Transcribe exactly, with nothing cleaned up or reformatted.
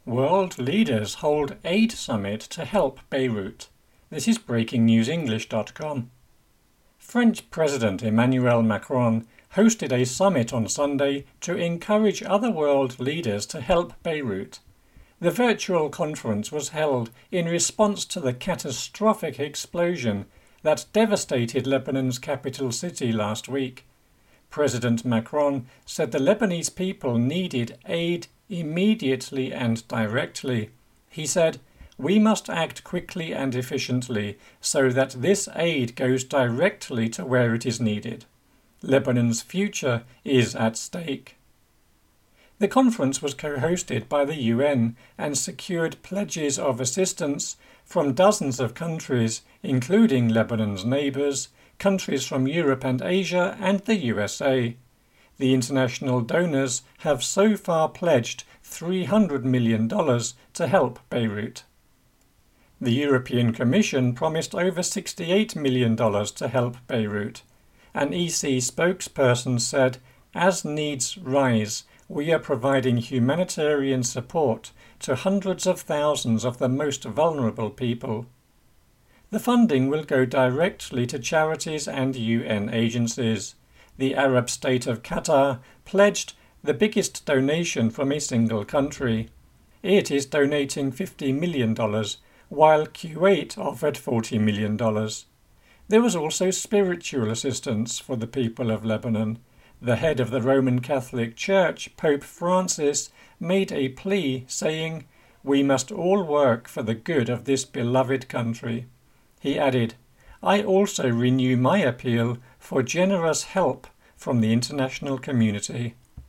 World leaders hold aid summit to help Beirut. This is breaking news english dot com. French President Emmanuel Macron hosted a summit on Sunday to encourage other world leaders to help Beirut. The virtual conference was held in response to the catastrophic explosion that devastated Lebanon's capital city last week. President Macron said the Lebanese people needed aid immediately and directly. He said, "We must act quickly and efficiently so that this aid goes directly to where it is needed. Lebanon's future is at stake." The conference was co-hosted by the U N and secured pledges of assistance from dozens of countries, including Lebanon's neighbours, countries from Europe and Asia, and the U S A. The international donors have so far pledged three hundred million dollars to help Beirut. The European Commission promised over sixty-eight million dollars to help Beirut. An E C spokesperson said, "As needs rise, we are providing humanitarian support to hundreds of thousands of the most vulnerable people." The funding will go directly to charities and U N agencies. The Arab state of Qatar pledged the biggest donation from a single country. It is donating fifty million dollars, while Kuwait offered forty million dollars. There was also spiritual assistance for the people of Lebanon. The head of the Roman Catholic Church, Pope Francis, made a plea saying, "We must all work for the good of this beloved country." He added, "I also renew my appeal for generous help from the international community."